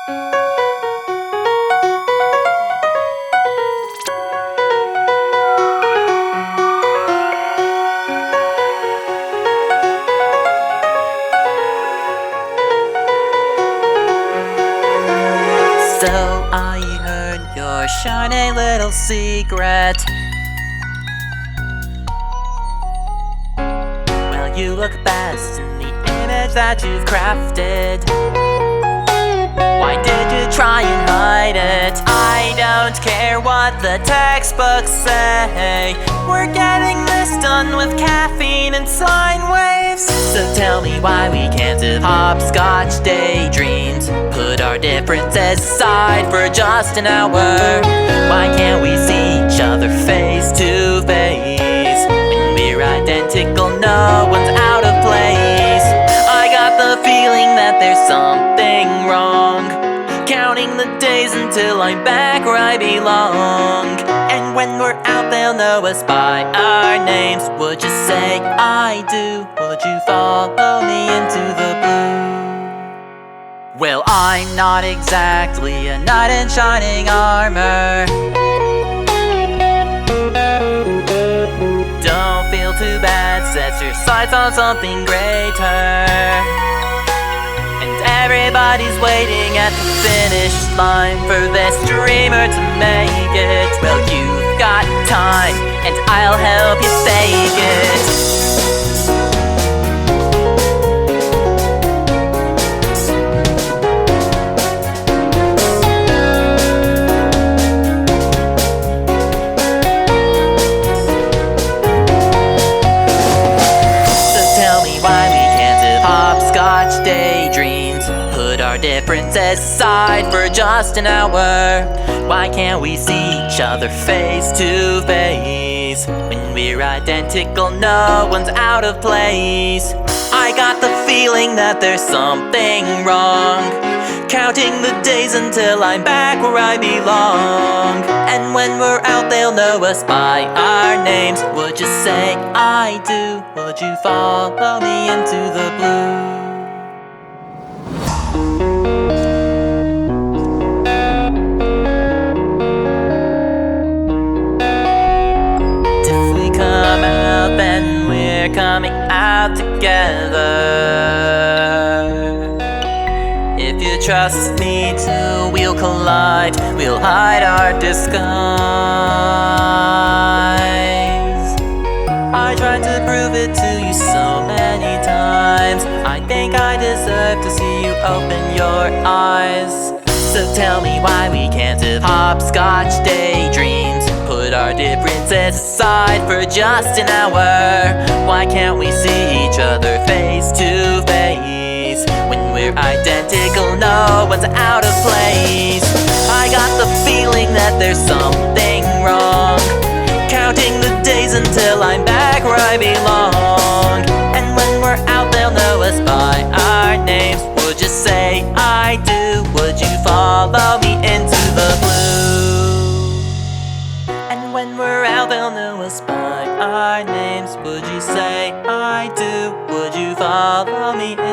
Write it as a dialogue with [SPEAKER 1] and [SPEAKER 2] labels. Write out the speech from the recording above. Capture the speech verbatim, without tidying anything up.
[SPEAKER 1] So I heard your shiny little secret. Well, you look best in the image that you've crafted. Why did you try and hide it? I don't care what the textbooks say. We're getting this done with caffeine and sine waves. So tell me why we can't have hopscotch daydreams. Put our differences aside for just an hour. Why can't we see each other face to face? When we're identical, no one's out of place. I got the feeling that there's something wrong, counting the days until I'm back where I belong. And when we're out, they'll know us by our names. Would you say I do? Would you follow me into the blue? Well, I'm not exactly a knight in shining armor. Don't feel too bad, set your sights on something greater. And everybody's waiting at the finish line for this dreamer to make it. Well, you've got time, and I'll help you fake it. Daydreams, put our differences aside for just an hour. Why can't we see each other face to face? When we're identical, no one's out of place. I got the feeling that there's something wrong, counting the days until I'm back where I belong. And when we're out, they'll know us by our names. Would you say I do? Would you follow me into the blue? Coming out together. If you trust me too, we'll collide. We'll hide our disguise. I tried to prove it to you so many times. I think I deserve to see you open your eyes. So tell me why we can't have hopscotch daydreams. Put our differences aside for just an hour. Why can't we see each other face to face? When we're identical, no one's out of place. I got the feeling that there's something wrong, counting the days until I'm back where I belong. And when we're out, they'll know us by our names. Would you say I do? Would you follow me into the blue? And when we're out, they'll know us by our names. Would you say I do? Would you follow me